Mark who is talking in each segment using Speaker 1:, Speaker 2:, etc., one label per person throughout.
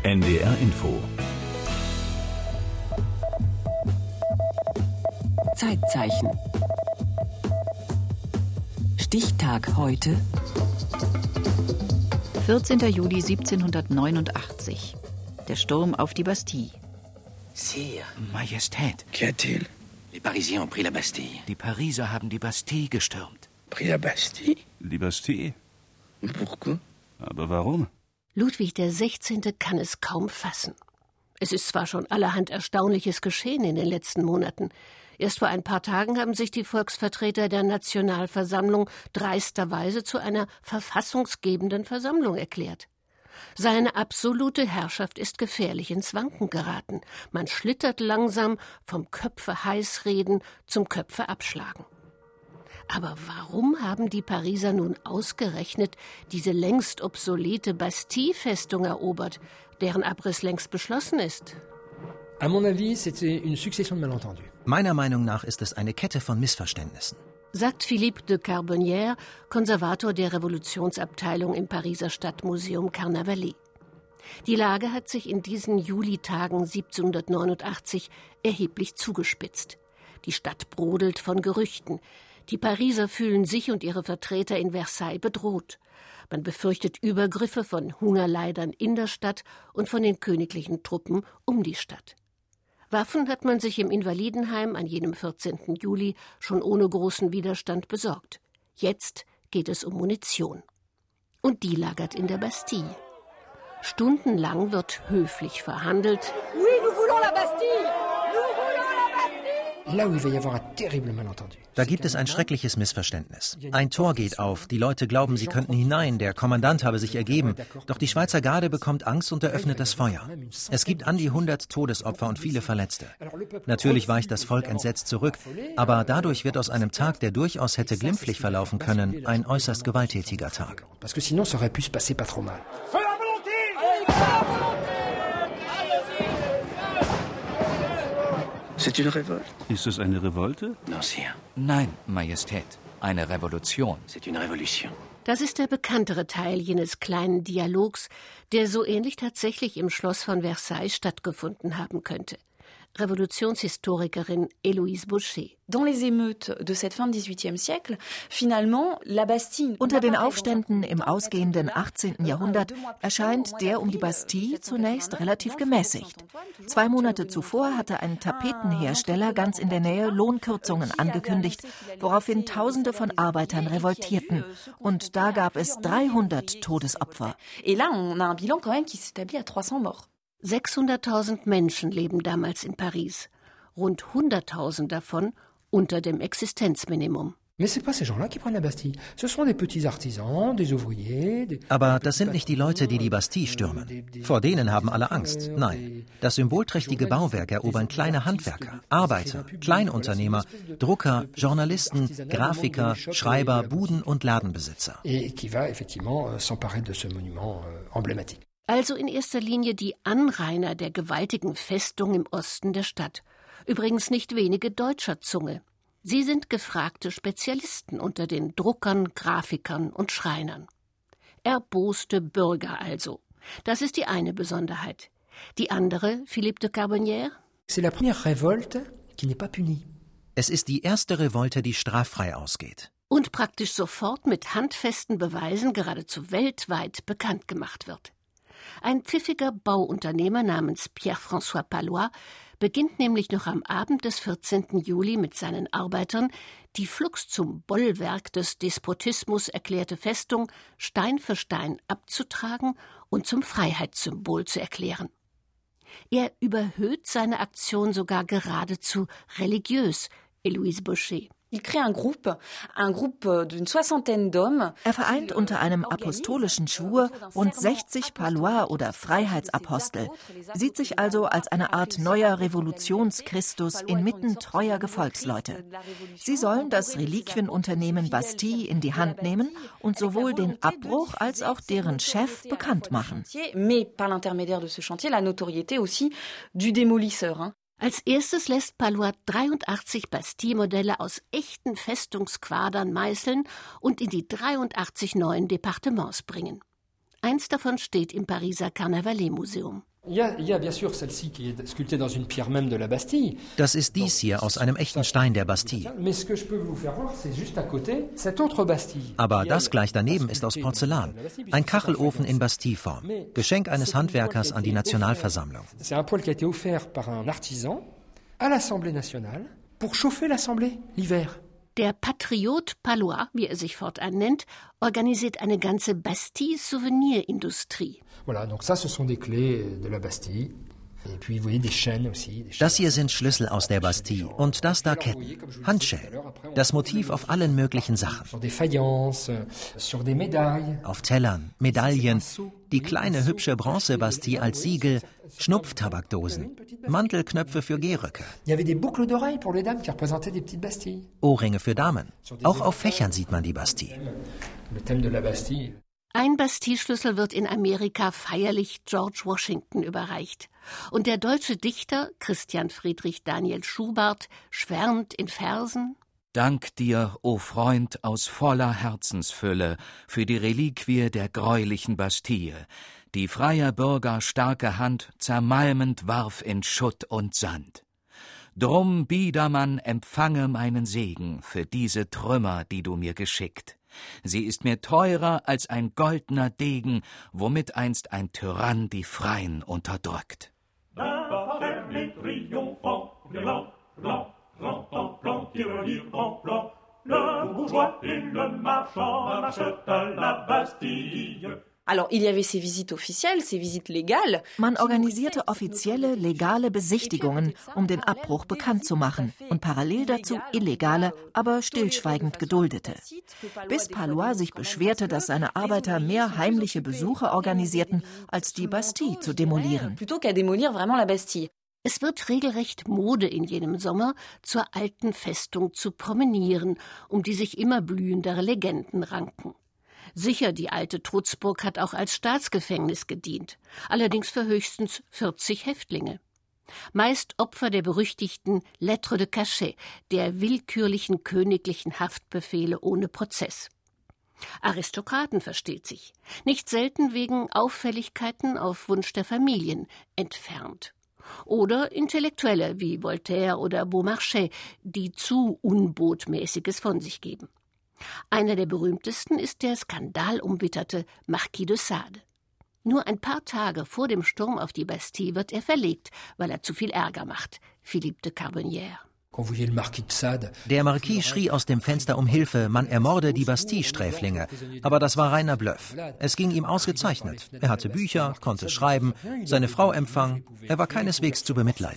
Speaker 1: NDR Info.
Speaker 2: Zeitzeichen. Stichtag heute.
Speaker 3: 14. Juli 1789. Der Sturm auf die Bastille.
Speaker 4: Sire.
Speaker 5: Majestät.
Speaker 4: Qu'y a-t-il? Les Parisiens ont pris la Bastille.
Speaker 5: Die Pariser haben die Bastille gestürmt.
Speaker 4: Pris la Bastille?
Speaker 1: Die Bastille?
Speaker 4: Pourquoi?
Speaker 1: Aber warum?
Speaker 6: Ludwig XVI. Kann es kaum fassen. Es ist zwar schon allerhand Erstaunliches geschehen in den letzten Monaten. Erst vor ein paar Tagen haben sich die Volksvertreter der Nationalversammlung dreisterweise zu einer verfassungsgebenden Versammlung erklärt. Seine absolute Herrschaft ist gefährlich ins Wanken geraten. Man schlittert langsam vom Köpfe heißreden zum Köpfe abschlagen. Aber warum haben die Pariser nun ausgerechnet diese längst obsolete Bastille-Festung erobert, deren Abriss längst beschlossen ist?
Speaker 7: Meiner Meinung nach ist es eine Kette von Missverständnissen,
Speaker 6: sagt Philippe de Carbonnière, Konservator der Revolutionsabteilung im Pariser Stadtmuseum Carnavalet. Die Lage hat sich in diesen Julitagen 1789 erheblich zugespitzt. Die Stadt brodelt von Gerüchten. Die Pariser fühlen sich und ihre Vertreter in Versailles bedroht. Man befürchtet Übergriffe von Hungerleidern in der Stadt und von den königlichen Truppen um die Stadt. Waffen hat man sich im Invalidenheim an jenem 14. Juli schon ohne großen Widerstand besorgt. Jetzt geht es um Munition. Und die lagert in der Bastille. Stundenlang wird höflich verhandelt.
Speaker 8: Oui, nous voulons la Bastille!
Speaker 7: Da gibt es ein schreckliches Missverständnis. Ein Tor geht auf, die Leute glauben, sie könnten hinein, der Kommandant habe sich ergeben, doch die Schweizer Garde bekommt Angst und eröffnet das Feuer. Es gibt an die 100 Todesopfer und viele Verletzte. Natürlich weicht das Volk entsetzt zurück, aber dadurch wird aus einem Tag, der durchaus hätte glimpflich verlaufen können, ein äußerst gewalttätiger Tag.
Speaker 1: Ist es eine Revolte?
Speaker 4: Non, sire.
Speaker 5: Nein, Majestät, eine Revolution.
Speaker 4: C'est une révolution.
Speaker 6: Das ist der bekanntere Teil jenes kleinen Dialogs, der so ähnlich tatsächlich im Schloss von Versailles stattgefunden haben könnte. Revolutionshistorikerin Héloïse Boucher.
Speaker 3: Unter den Aufständen im ausgehenden 18. Jahrhundert erscheint der um die Bastille zunächst relativ gemäßigt. 2 Monate zuvor hatte ein Tapetenhersteller ganz in der Nähe Lohnkürzungen angekündigt, woraufhin Tausende von Arbeitern revoltierten. Und da gab es 300 Todesopfer.
Speaker 6: 600.000 Menschen leben damals in Paris. Rund 100.000 davon unter dem Existenzminimum.
Speaker 7: Aber das sind nicht die Leute, die die Bastille stürmen. Vor denen haben alle Angst. Nein, das symbolträchtige Bauwerk erobern kleine Handwerker, Arbeiter, Kleinunternehmer, Drucker, Journalisten, Grafiker, Schreiber, Buden- und Ladenbesitzer.
Speaker 6: Also in erster Linie die Anrainer der gewaltigen Festung im Osten der Stadt. Übrigens nicht wenige deutscher Zunge. Sie sind gefragte Spezialisten unter den Druckern, Grafikern und Schreinern. Erboste Bürger also. Das ist die eine Besonderheit. Die andere, Philippe de Carbonnière?
Speaker 7: Es ist die erste Revolte, die straffrei ausgeht.
Speaker 6: Und praktisch sofort mit handfesten Beweisen geradezu weltweit bekannt gemacht wird. Ein pfiffiger Bauunternehmer namens Pierre-François Pallois beginnt nämlich noch am Abend des 14. Juli mit seinen Arbeitern, die flugs zum Bollwerk des Despotismus erklärte Festung Stein für Stein abzutragen und zum Freiheitssymbol zu erklären. Er überhöht seine Aktion sogar geradezu religiös, Héloïse Boucher.
Speaker 3: Er vereint unter einem apostolischen Schwur rund 60 Pallois oder Freiheitsapostel, sieht sich also als eine Art neuer Revolutionschristus inmitten treuer Gefolgsleute. Sie sollen das Reliquienunternehmen Bastille in die Hand nehmen und sowohl den Abbruch als auch deren Chef bekannt machen.
Speaker 6: Als erstes lässt Pallois 83 Bastille-Modelle aus echten Festungsquadern meißeln und in die 83 neuen Departements bringen. Eins davon steht im Pariser Carnavalet-Museum.
Speaker 7: Das ist dies hier aus einem echten Stein der Bastille. Aber das gleich daneben ist aus Porzellan. Ein Kachelofen in Bastille-Form. Geschenk eines Handwerkers an die Nationalversammlung.
Speaker 6: Der Patriot Palois, wie er sich fortan nennt, organisiert eine ganze Bastille-Souvenirindustrie.
Speaker 7: Das hier sind Schlüssel aus der Bastille und das da Ketten, Handschellen. Das Motiv auf allen möglichen Sachen. Auf Tellern, Medaillen, die kleine hübsche Bronze-Bastille als Siegel, Schnupftabakdosen, Mantelknöpfe für Gehröcke, Ohrringe für Damen. Auch auf Fächern sieht man die Bastille.
Speaker 6: Ein Bastille-Schlüssel wird in Amerika feierlich George Washington überreicht. Und der deutsche Dichter Christian Friedrich Daniel Schubart schwärmt in Versen:
Speaker 5: Dank dir, o Freund, aus voller Herzensfülle, für die Reliquie der greulichen Bastille, die freier Bürger starke Hand zermalmend warf in Schutt und Sand. Drum, Biedermann, empfange meinen Segen für diese Trümmer, die du mir geschickt. Sie ist mir teurer als ein goldner Degen, womit einst ein Tyrann die Freien unterdrückt.
Speaker 3: Man organisierte offizielle, legale Besichtigungen, um den Abbruch bekannt zu machen und parallel dazu illegale, aber stillschweigend geduldete. Bis Palois sich beschwerte, dass seine Arbeiter mehr heimliche Besuche organisierten, als die Bastille zu demolieren.
Speaker 6: Es wird regelrecht Mode in jenem Sommer, zur alten Festung zu promenieren, um die sich immer blühendere Legenden ranken. Sicher, die alte Trutzburg hat auch als Staatsgefängnis gedient, allerdings für höchstens 40 Häftlinge. Meist Opfer der berüchtigten Lettre de Cachet, der willkürlichen königlichen Haftbefehle ohne Prozess. Aristokraten, versteht sich, nicht selten wegen Auffälligkeiten auf Wunsch der Familien entfernt. Oder Intellektuelle wie Voltaire oder Beaumarchais, die zu Unbotmäßiges von sich geben. Einer der berühmtesten ist der skandalumwitterte Marquis de Sade. Nur ein paar Tage vor dem Sturm auf die Bastille wird er verlegt, weil er zu viel Ärger macht. Philippe de Carbonnière.
Speaker 7: Der Marquis schrie aus dem Fenster um Hilfe, man ermorde die Bastille-Sträflinge. Aber das war reiner Bluff. Es ging ihm ausgezeichnet. Er hatte Bücher, konnte schreiben, seine Frau empfangen. Er war keineswegs zu bemitleiden.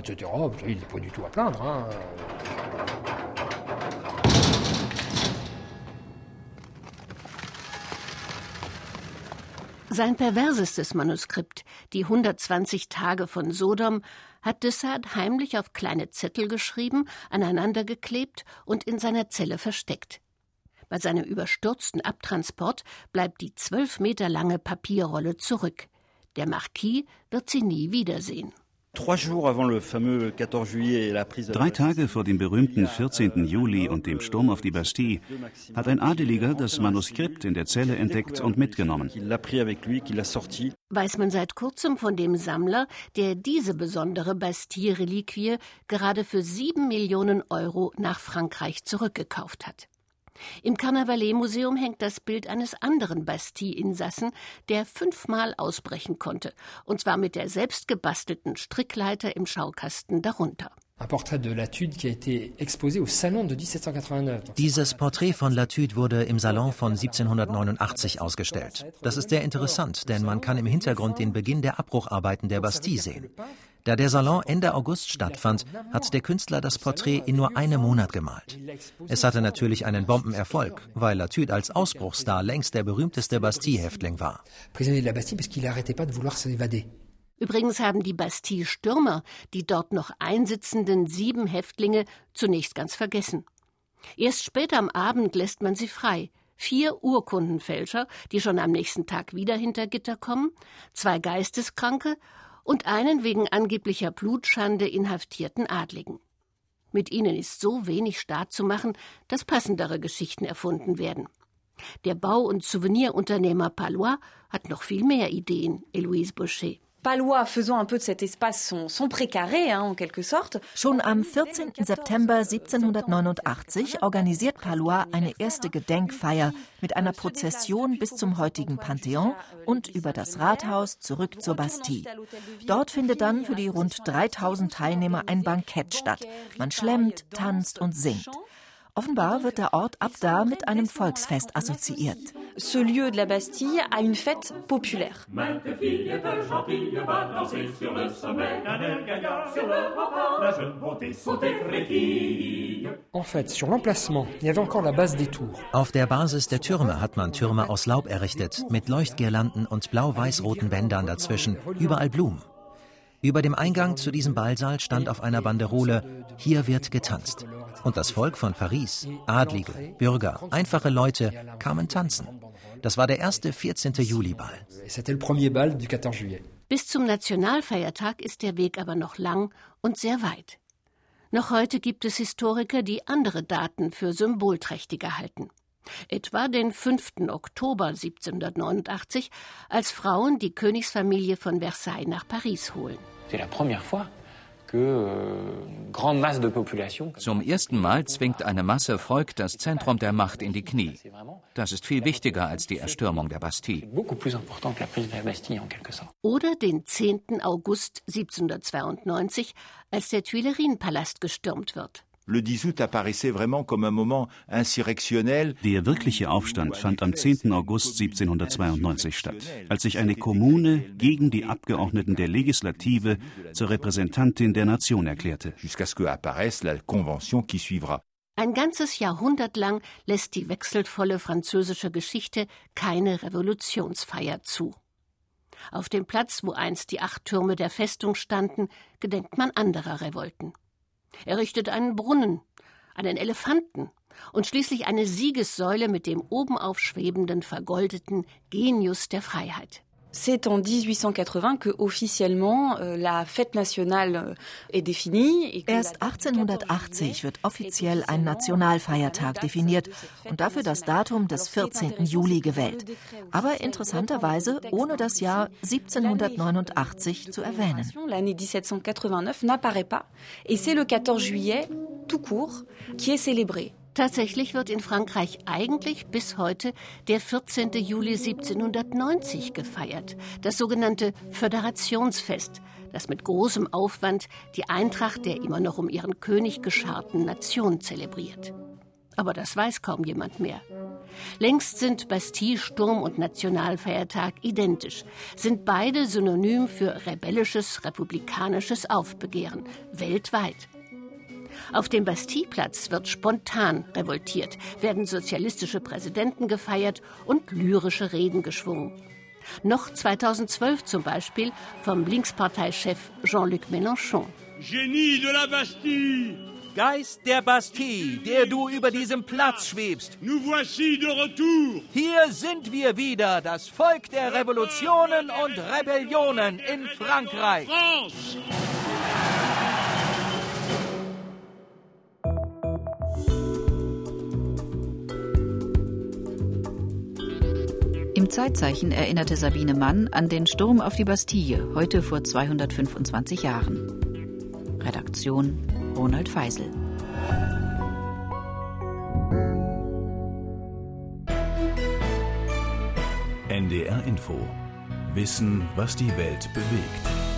Speaker 6: Sein perversestes Manuskript, die 120 Tage von Sodom, hat de Sade heimlich auf kleine Zettel geschrieben, aneinandergeklebt und in seiner Zelle versteckt. Bei seinem überstürzten Abtransport bleibt die 12 Meter lange Papierrolle zurück. Der Marquis wird sie nie wiedersehen.
Speaker 1: 3 Tage vor dem berühmten 14. Juli und dem Sturm auf die Bastille hat ein Adeliger das Manuskript in der Zelle entdeckt und mitgenommen.
Speaker 6: Weiß man seit kurzem von dem Sammler, der diese besondere Bastille-Reliquie gerade für 7 Millionen Euro nach Frankreich zurückgekauft hat. Im Carnavalet-Museum hängt das Bild eines anderen Bastille-Insassen, der 5-mal ausbrechen konnte, und zwar mit der selbstgebastelten Strickleiter im Schaukasten darunter.
Speaker 7: Dieses Porträt von Latude wurde im Salon von 1789 ausgestellt. Das ist sehr interessant, denn man kann im Hintergrund den Beginn der Abbrucharbeiten der Bastille sehen. Da der Salon Ende August stattfand, hat der Künstler das Porträt in nur einem Monat gemalt. Es hatte natürlich einen Bombenerfolg, weil Latude als Ausbruchsstar längst der berühmteste Bastille-Häftling war.
Speaker 6: Übrigens haben die Bastille-Stürmer die dort noch einsitzenden 7 Häftlinge zunächst ganz vergessen. Erst später am Abend lässt man sie frei. 4 Urkundenfälscher, die schon am nächsten Tag wieder hinter Gitter kommen, 2 Geisteskranke und einen wegen angeblicher Blutschande inhaftierten Adligen. Mit ihnen ist so wenig Staat zu machen, dass passendere Geschichten erfunden werden. Der Bau- und Souvenirunternehmer Palois hat noch viel mehr Ideen, Héloïse Boucher.
Speaker 3: Schon am 14. September 1789 organisiert Palois eine erste Gedenkfeier mit einer Prozession bis zum heutigen Pantheon und über das Rathaus zurück zur Bastille. Dort findet dann für die rund 3000 Teilnehmer ein Bankett statt. Man schlemmt, tanzt und singt. Offenbar wird der Ort ab da mit einem Volksfest assoziiert.
Speaker 9: Ce lieu de la Bastille a une fête populaire.
Speaker 7: Auf der Basis der Türme hat man Türme aus Laub errichtet, mit Leuchtgirlanden und blau-weiß-roten Bändern dazwischen, überall Blumen. Über dem Eingang zu diesem Ballsaal stand auf einer Banderole: Hier wird getanzt. Und das Volk von Paris, Adlige, Bürger, einfache Leute, kamen tanzen. Das war der erste 14. Juli-Ball.
Speaker 6: Bis zum Nationalfeiertag ist der Weg aber noch lang und sehr weit. Noch heute gibt es Historiker, die andere Daten für symbolträchtiger halten. Etwa den 5. Oktober 1789, als Frauen die Königsfamilie von Versailles nach Paris holen.
Speaker 5: Zum ersten Mal zwingt eine Masse Volk das Zentrum der Macht in die Knie. Das ist viel wichtiger als die Erstürmung der Bastille.
Speaker 6: Oder den 10. August 1792, als der Tuilerienpalast gestürmt wird.
Speaker 10: Der
Speaker 1: wirkliche Aufstand fand am 10. August 1792 statt, als sich eine Kommune gegen die Abgeordneten der Legislative zur Repräsentantin der Nation erklärte.
Speaker 6: Ein ganzes Jahrhundert lang lässt die wechselvolle französische Geschichte keine Revolutionsfeier zu. Auf dem Platz, wo einst die 8 Türme der Festung standen, gedenkt man anderer Revolten. Er richtet einen Brunnen, einen Elefanten und schließlich eine Siegessäule mit dem obenauf schwebenden, vergoldeten Genius der Freiheit.
Speaker 9: C'est en 1880 que officiellement la fête nationale est définie.
Speaker 3: Erst 1880 wird offiziell ein Nationalfeiertag definiert und dafür das Datum des 14. Juli gewählt. Aber interessanterweise ohne das Jahr 1789 zu erwähnen.
Speaker 9: L'année 1789 n'apparaît pas et c'est le 14 juillet tout court qui est célébré.
Speaker 6: Tatsächlich wird in Frankreich eigentlich bis heute der 14. Juli 1790 gefeiert, das sogenannte Föderationsfest, das mit großem Aufwand die Eintracht der immer noch um ihren König gescharten Nation zelebriert. Aber das weiß kaum jemand mehr. Längst sind Bastille, Sturm und Nationalfeiertag identisch, sind beide synonym für rebellisches, republikanisches Aufbegehren, weltweit. Auf dem Bastille-Platz wird spontan revoltiert, werden sozialistische Präsidenten gefeiert und lyrische Reden geschwungen. Noch 2012 zum Beispiel vom Linksparteichef Jean-Luc Mélenchon.
Speaker 11: Genie de la Bastille!
Speaker 5: Geist der Bastille, der du über diesem Platz schwebst.
Speaker 11: Nous voici de retour.
Speaker 5: Hier sind wir wieder, das Volk der Revolutionen und Rebellionen in Frankreich.
Speaker 11: France.
Speaker 12: Im Zeitzeichen erinnerte Sabine Mann an den Sturm auf die Bastille, heute vor 225 Jahren. Redaktion Ronald Feisel.
Speaker 13: NDR Info. Wissen, was die Welt bewegt.